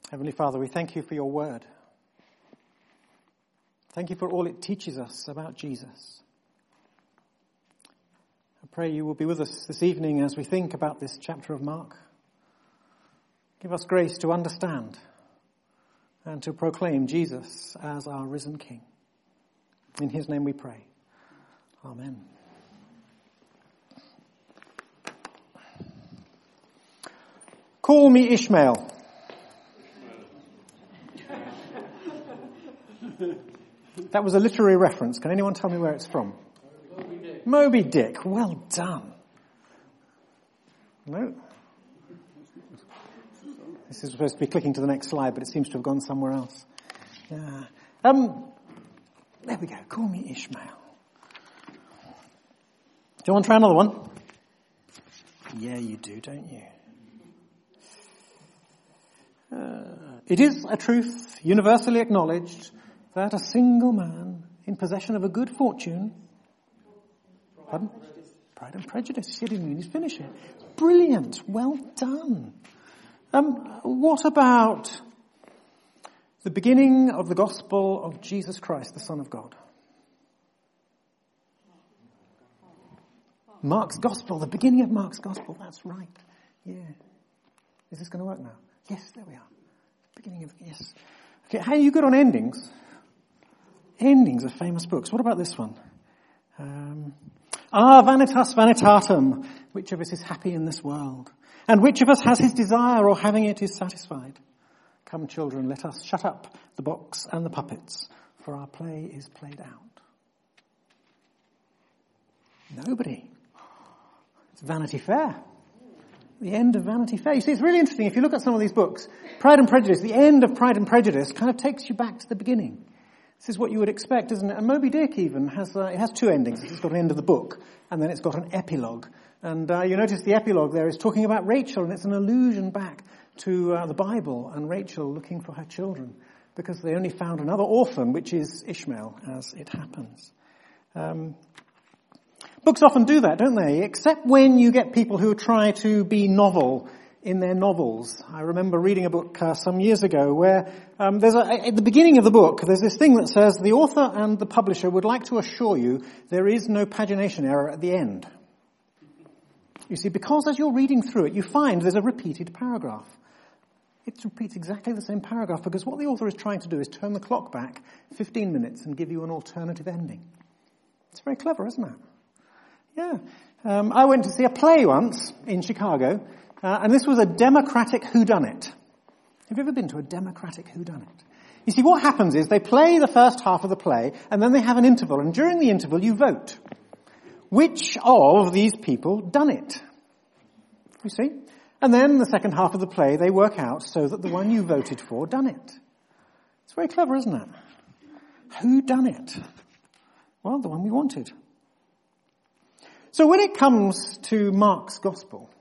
Heavenly Father, we thank you for your word. Thank you for all it teaches us about Jesus. I pray you will be with us this evening as we think about this chapter of Mark. Give us grace to understand and to proclaim Jesus as our risen King. In his name we pray. Amen. Call me Ishmael. That was a literary reference. Can anyone tell me where it's from? Moby Dick. Moby Dick. Well done. No? This is supposed to be clicking to the next slide, but it seems to have gone somewhere else. Yeah. There we go. Call me Ishmael. Do you want to try another one? Yeah, you do, don't you? It is a truth universally acknowledged that a single man in possession of a good fortune... Pardon? Pride and Prejudice. You didn't even finish it. Brilliant. Well done. What about the beginning of the gospel of Jesus Christ, the Son of God? Mark's gospel, the beginning of Mark's gospel. That's right. Yeah. Is this going to work now? Yes, there we are. Beginning of, yes. Okay, how are you good on endings? Endings of famous books. What about this one? Vanitas vanitatum. Which of us is happy in this world? And which of us has his desire or having it is satisfied? Come, children, let us shut up the box and the puppets, for our play is played out. Nobody. It's Vanity Fair. The end of Vanity Fair. You see, it's really interesting. If you look at some of these books, Pride and Prejudice, the end of Pride and Prejudice kind of takes you back to the beginning. This is what you would expect, isn't it? And Moby Dick even has two endings. It's got an end of the book, and then it's got an epilogue. And you notice the epilogue there is talking about Rachel, and it's an allusion back to the Bible and Rachel looking for her children, because they only found another orphan, which is Ishmael, as it happens. Books often do that, don't they? Except when you get people who try to be novel in their novels. I remember reading a book some years ago where at the beginning of the book, there's this thing that says the author and the publisher would like to assure you there is no pagination error at the end. You see, because as you're reading through it, you find there's a repeated paragraph. It repeats exactly the same paragraph because what the author is trying to do is turn the clock back 15 minutes and give you an alternative ending. It's very clever, isn't it? Yeah. I went to see a play once in Chicago, and this was a democratic whodunit. Have you ever been to a democratic whodunit? You see, what happens is they play the first half of the play, and then they have an interval, and during the interval you vote. Which of these people done it? You see? And then the second half of the play they work out so that the one you voted for done it. It's very clever, isn't it? Who done it? Well, the one we wanted. So when it comes to Mark's gospel,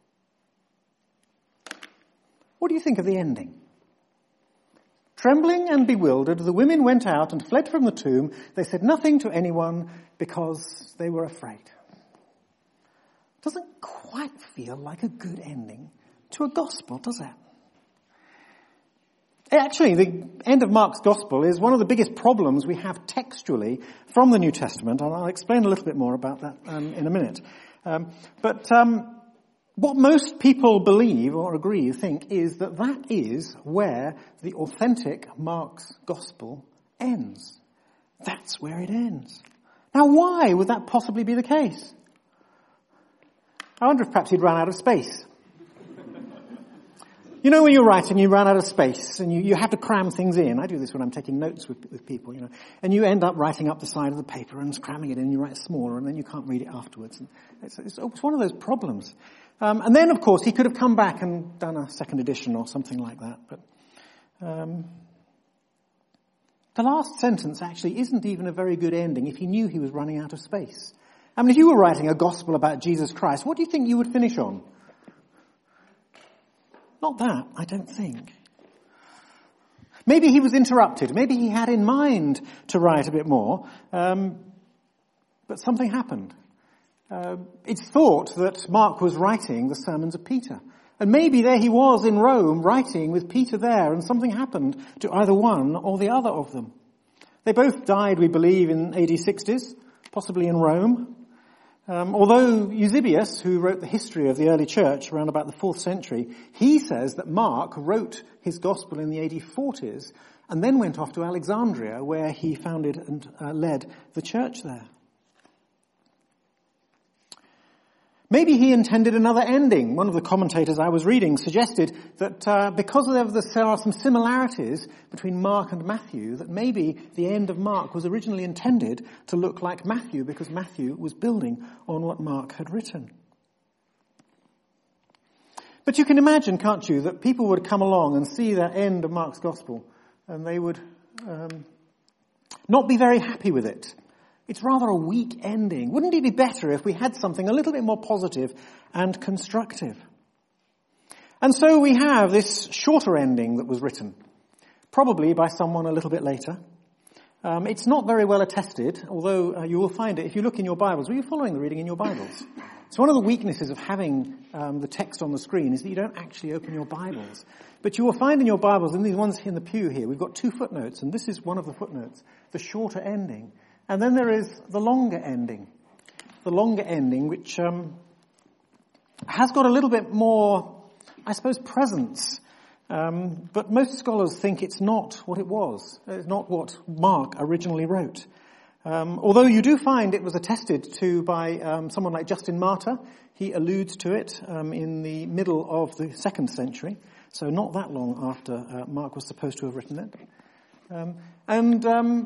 what do you think of the ending? Trembling and bewildered, the women went out and fled from the tomb. They said nothing to anyone because they were afraid. Doesn't quite feel like a good ending to a gospel, does it? Actually, the end of Mark's gospel is one of the biggest problems we have textually from the New Testament, and I'll explain a little bit more about that in a minute. What most people believe or think is that is where the authentic Mark's gospel ends. That's where it ends. Now, why would that possibly be the case? I wonder if perhaps he'd run out of space. You know, when you're writing, you run out of space and you have to cram things in. I do this when I'm taking notes with people, you know. And you end up writing up the side of the paper and cramming it in, and you write smaller, and then you can't read it afterwards. And it's one of those problems. And then, of course, he could have come back and done a second edition or something like that. But the last sentence actually isn't even a very good ending if he knew he was running out of space. I mean, if you were writing a gospel about Jesus Christ, what do you think you would finish on? Not that, I don't think. Maybe he was interrupted. Maybe he had in mind to write a bit more, but something happened. It's thought that Mark was writing the sermons of Peter. And maybe there he was in Rome writing with Peter there, and something happened to either one or the other of them. They both died, we believe, in AD 60s, possibly in Rome. Although Eusebius, who wrote the history of the early church around about the 4th century, he says that Mark wrote his gospel in the AD 40s and then went off to Alexandria, where he founded and led the church there. Maybe he intended another ending. One of the commentators I was reading suggested that because there are some similarities between Mark and Matthew, that maybe the end of Mark was originally intended to look like Matthew, because Matthew was building on what Mark had written. But you can imagine, can't you, that people would come along and see that end of Mark's gospel, and they would not be very happy with it. It's rather a weak ending. Wouldn't it be better if we had something a little bit more positive and constructive? And so we have this shorter ending that was written, probably by someone a little bit later. It's not very well attested, although you will find it if you look in your Bibles. Were you following the reading in your Bibles? It's one of the weaknesses of having the text on the screen is that you don't actually open your Bibles. But you will find in your Bibles, in these ones in the pew here, we've got 2 footnotes, and this is one of the footnotes, the shorter ending. And then there is the longer ending, which has got a little bit more, I suppose, presence. But most scholars think it's not what it was. It's not what Mark originally wrote. Although you do find it was attested to by someone like Justin Martyr. He alludes to it in the middle of the 2nd century, so not that long after Mark was supposed to have written it.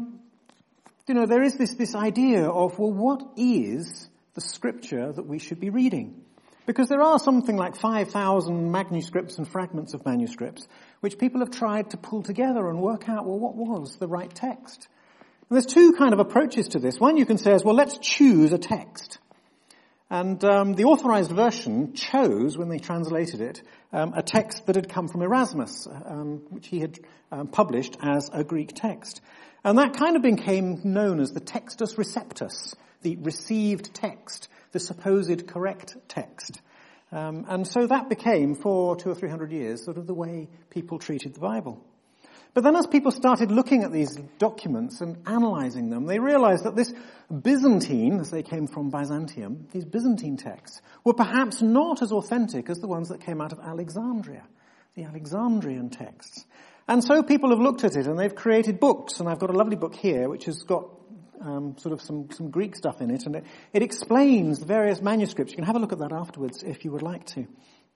There is this idea of, well, what is the scripture that we should be reading? Because there are something like 5,000 manuscripts and fragments of manuscripts which people have tried to pull together and work out, well, what was the right text? And there's 2 kind of approaches to this. One you can say is, well, let's choose a text. And the Authorized Version chose, when they translated it, a text that had come from Erasmus, which he had published as a Greek text. And that kind of became known as the Textus Receptus, the received text, the supposed correct text. And so that became, for 200 or 300 years, sort of the way people treated the Bible. But then as people started looking at these documents and analyzing them, they realized that this Byzantine, as they came from Byzantium, these Byzantine texts, were perhaps not as authentic as the ones that came out of Alexandria, the Alexandrian texts. And so people have looked at it and they've created books, and I've got a lovely book here which has got sort of some Greek stuff in it, and it explains the various manuscripts. You can have a look at that afterwards if you would like to.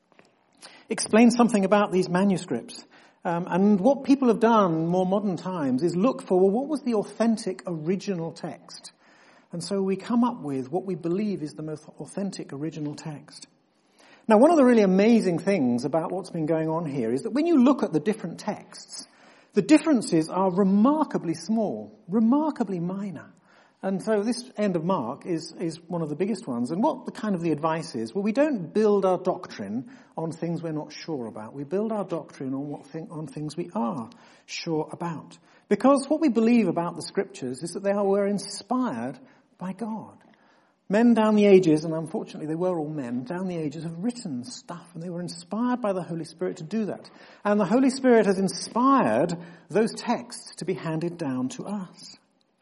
Explains something about these manuscripts. And what people have done in more modern times is look for, well, what was the authentic original text? And so we come up with what we believe is the most authentic original text. Now, one of the really amazing things about what's been going on here is that when you look at the different texts, the differences are remarkably small, remarkably minor. And so this end of Mark is one of the biggest ones. And what the advice is, well, we don't build our doctrine on things we're not sure about. We build our doctrine on things we are sure about. Because what we believe about the scriptures is that they were inspired by God. Men down the ages, and unfortunately they were all men, down the ages have written stuff, and they were inspired by the Holy Spirit to do that. And the Holy Spirit has inspired those texts to be handed down to us.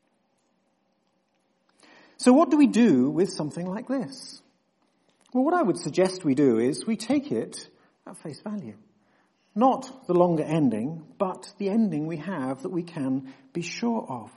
So what do we do with something like this? Well, what I would suggest we do is we take it at face value. Not the longer ending, but the ending we have that we can be sure of.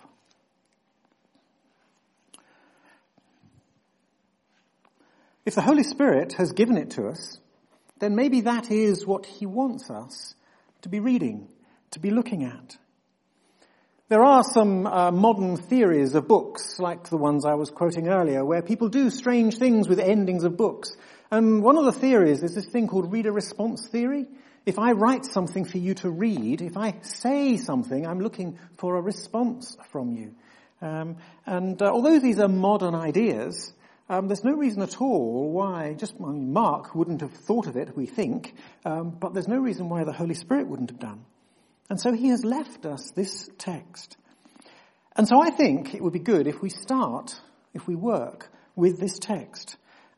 If the Holy Spirit has given it to us, then maybe that is what he wants us to be reading, to be looking at. There are some modern theories of books, like the ones I was quoting earlier, where people do strange things with endings of books. And one of the theories is this thing called reader response theory. If I write something for you to read, if I say something, I'm looking for a response from you. Although these are modern ideas, there's no reason at all why, Mark wouldn't have thought of it, we think, but there's no reason why the Holy Spirit wouldn't have done. And so he has left us this text. And so I think it would be good if we work with this text.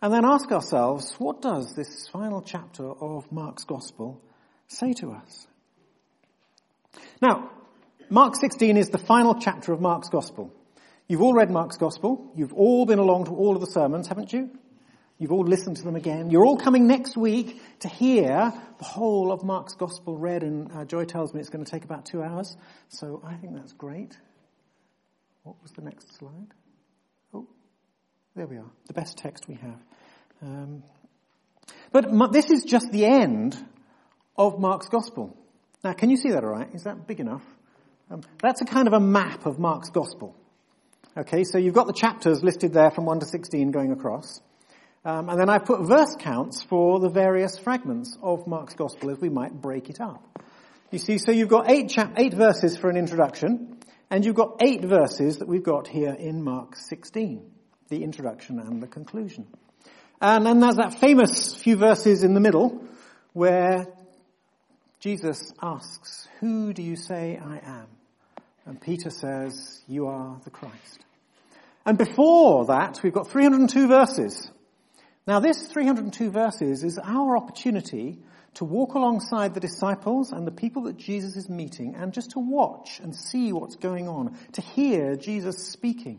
and then ask ourselves, what does this final chapter of Mark's Gospel say to us? Now, Mark 16 is the final chapter of Mark's Gospel. You've all read Mark's Gospel. You've all been along to all of the sermons, haven't you? You've all listened to them again. You're all coming next week to hear the whole of Mark's Gospel read, and Joy tells me it's going to take about 2 hours. So I think that's great. What was the next slide? Oh, there we are. The best text we have. But this is just the end of Mark's Gospel. Now, can you see that all right? Is that big enough? That's a kind of a map of Mark's Gospel. Okay, so you've got the chapters listed there from 1 to 16 going across. And then I've put verse counts for the various fragments of Mark's Gospel as we might break it up. You see, so you've got 8 verses for an introduction, and you've got 8 verses that we've got here in Mark 16, the introduction and the conclusion. And then there's that famous few verses in the middle where Jesus asks, "Who do you say I am?" And Peter says, "You are the Christ." And before that, we've got 302 verses. Now, this 302 verses is our opportunity to walk alongside the disciples and the people that Jesus is meeting and just to watch and see what's going on, to hear Jesus speaking.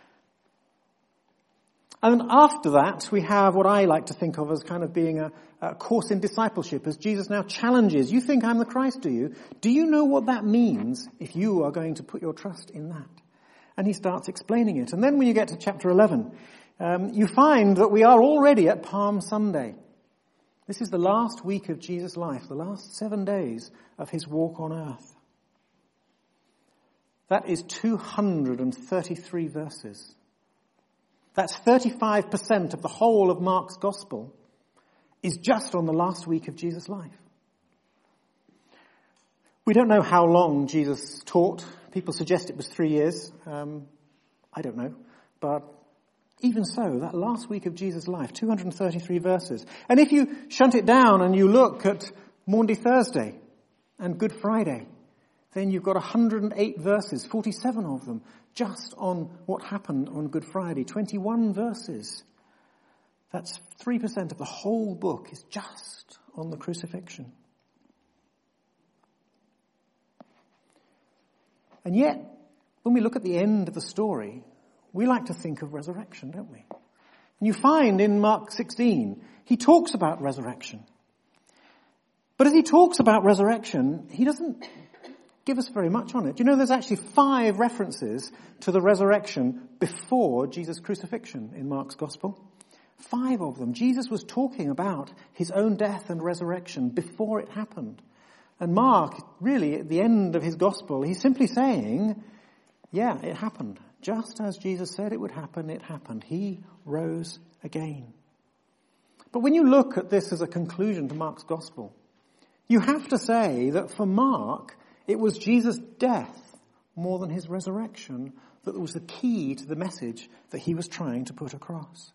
And after that, we have what I like to think of as kind of being a course in discipleship, as Jesus now challenges, "You think I'm the Christ, do you? Do you know what that means if you are going to put your trust in that?" And he starts explaining it. And then when you get to chapter 11, you find that we are already at Palm Sunday. This is the last week of Jesus' life, the last 7 days of his walk on earth. That is 233 verses. That's 35% of the whole of Mark's Gospel is just on the last week of Jesus' life. We don't know how long Jesus taught. People suggest it was 3 years. I don't know. But even so, that last week of Jesus' life, 233 verses. And if you shunt it down and you look at Maundy Thursday and Good Friday, then you've got 108 verses, 47 of them, just on what happened on Good Friday. 21 verses. That's 3% of the whole book is just on the crucifixion. And yet, when we look at the end of the story, we like to think of resurrection, don't we? And you find in Mark 16, he talks about resurrection. But as he talks about resurrection, he doesn't give us very much on it. Do you know there's actually 5 references to the resurrection before Jesus' crucifixion in Mark's Gospel? 5 of them. Jesus was talking about his own death and resurrection before it happened. And Mark, really, at the end of his Gospel, he's simply saying, yeah, it happened. Just as Jesus said it would happen, it happened. He rose again. But when you look at this as a conclusion to Mark's Gospel, you have to say that for Mark, it was Jesus' death more than his resurrection that was the key to the message that he was trying to put across.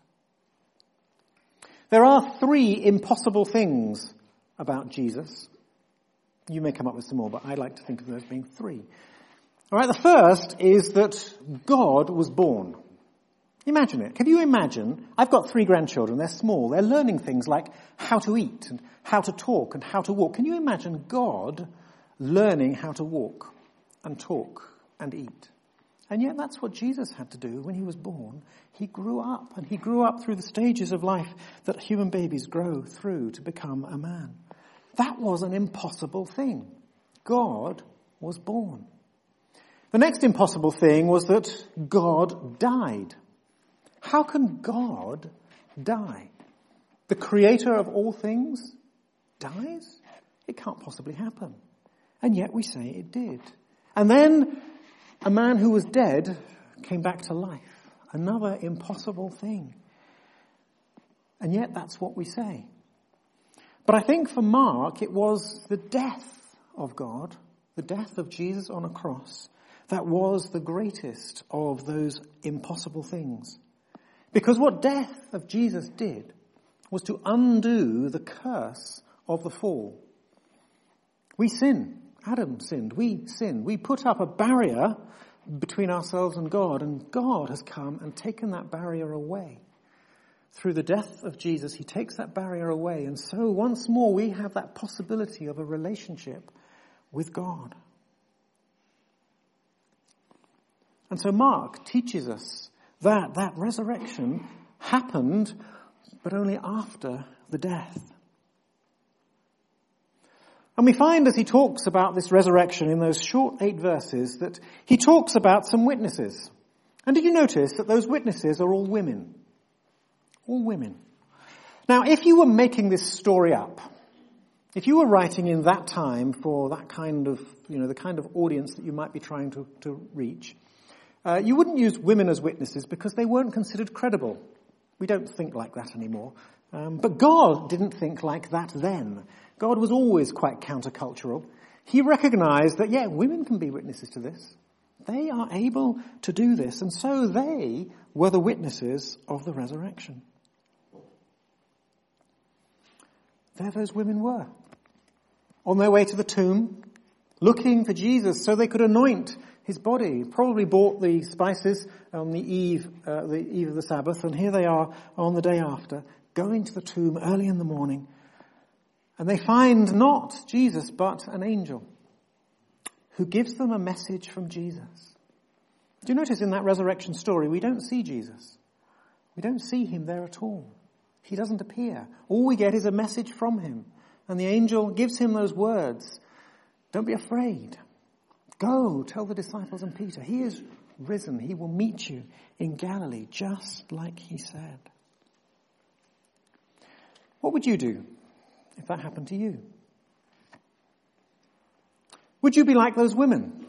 There are 3 impossible things about Jesus. You may come up with some more, but I like to think of those being 3. All right, the first is that God was born. Imagine it. Can you imagine? I've got 3 grandchildren. They're small. They're learning things like how to eat and how to talk and how to walk. Can you imagine God learning how to walk and talk and eat? And yet that's what Jesus had to do when he was born. He grew up, and he grew up through the stages of life that human babies grow through to become a man. That was an impossible thing. God was born. The next impossible thing was that God died. How can God die? The creator of all things dies? It can't possibly happen. And yet we say it did. And then a man who was dead came back to life. Another impossible thing. And yet that's what we say. But I think for Mark, it was the death of God, the death of Jesus on a cross, that was the greatest of those impossible things. Because what death of Jesus did was to undo the curse of the fall. We sin. Adam sinned. We sinned. We put up a barrier between ourselves and God has come and taken that barrier away. Through the death of Jesus, he takes that barrier away. And so once more we have that possibility of a relationship with God. And so Mark teaches us that that resurrection happened, but only after the death. And we find as he talks about this resurrection in those short 8 verses that he talks about some witnesses. And did you notice that those witnesses are all women? All women. Now, if you were making this story up, if you were writing in that time for that kind of, the kind of audience that you might be trying to reach, you wouldn't use women as witnesses because they weren't considered credible. We don't think like that anymore. But God didn't think like that then. God was always quite countercultural. He recognized that, women can be witnesses to this. They are able to do this. And so they were the witnesses of the resurrection. There those women were, on their way to the tomb, looking for Jesus so they could anoint his body. Probably bought the spices on the eve of the Sabbath, and here they are on the day after, going to the tomb early in the morning. And they find not Jesus, but an angel who gives them a message from Jesus. Do you notice in that resurrection story, we don't see Jesus. We don't see him there at all. He doesn't appear. All we get is a message from him. And the angel gives him those words. Don't be afraid. Go, tell the disciples and Peter, he is risen. He will meet you in Galilee, just like he said. What would you do if that happened to you? Would you be like those women?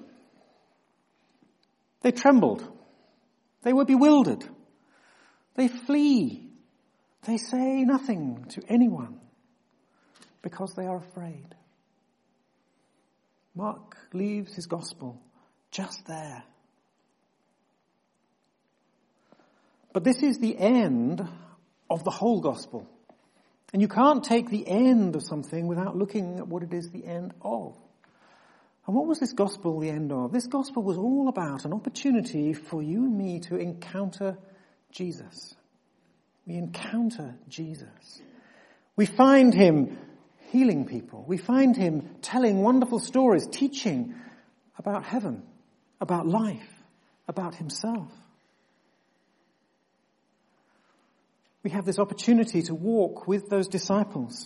They trembled. They were bewildered. They flee. They say nothing to anyone because they are afraid. Mark leaves his gospel just there. But this is the end of the whole gospel. And you can't take the end of something without looking at what it is the end of. And what was this gospel the end of? This gospel was all about an opportunity for you and me to encounter Jesus. We encounter Jesus. We find him healing people. We find him telling wonderful stories, teaching about heaven, about life, about himself. We have this opportunity to walk with those disciples,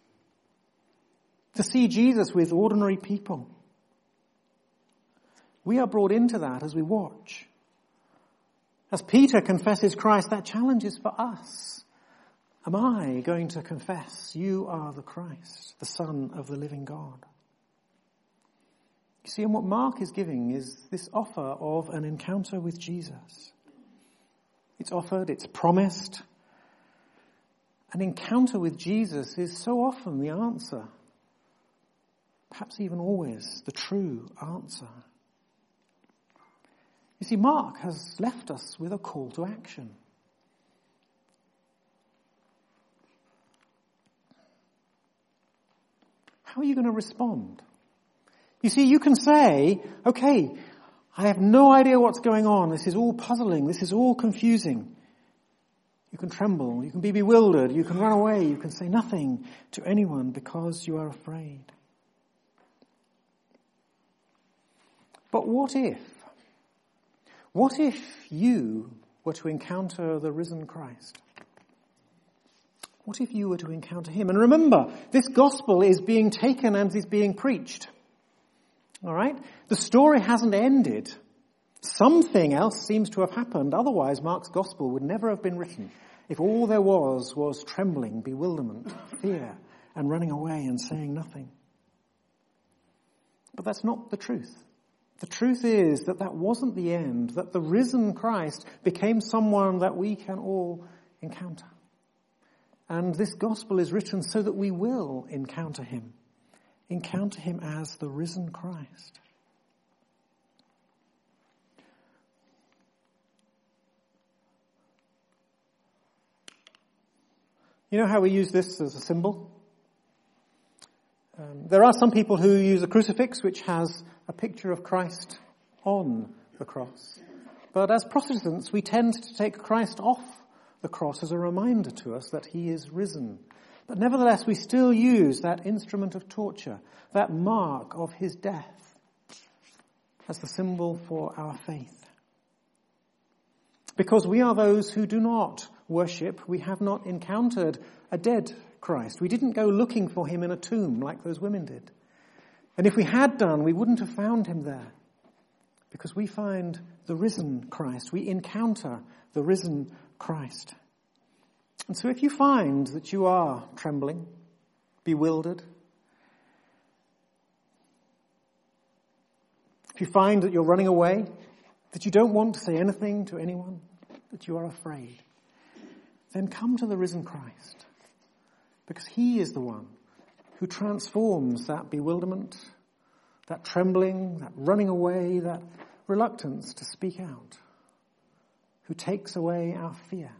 to see Jesus with ordinary people. We are brought into that as we watch. As Peter confesses Christ, that challenge is for us. Am I going to confess you are the Christ, the Son of the living God? You see, and what Mark is giving is this offer of an encounter with Jesus. It's offered, it's promised. An encounter with Jesus is so often the answer, perhaps even always the true answer. You see, Mark has left us with a call to action. How are you going to respond? You see, you can say, okay, I have no idea what's going on. This is all puzzling. This is all confusing. You can tremble. You can be bewildered. You can run away. You can say nothing to anyone because you are afraid. But what if? What if you were to encounter the risen Christ? What if you were to encounter him? And remember, this gospel is being taken and is being preached. All right? The story hasn't ended. Something else seems to have happened. Otherwise, Mark's gospel would never have been written if all there was trembling, bewilderment, fear, and running away and saying nothing. But that's not the truth. The truth is that wasn't the end, that the risen Christ became someone that we can all encounter. And this gospel is written so that we will encounter him as the risen Christ. You know how we use this as a symbol? There are some people who use a crucifix which has a picture of Christ on the cross. But as Protestants, we tend to take Christ off the cross as a reminder to us that he is risen. But nevertheless, we still use that instrument of torture, that mark of his death, as the symbol for our faith. Because we are those who do not worship, we have not encountered a dead Christ. We didn't go looking for him in a tomb like those women did. And if we had done, we wouldn't have found him there. Because we find the risen Christ. We encounter the risen Christ. And so if you find that you are trembling, bewildered, if you find that you're running away, that you don't want to say anything to anyone, that you are afraid, then come to the risen Christ. Because he is the one who transforms that bewilderment, that trembling, that running away, that reluctance to speak out, who takes away our fear.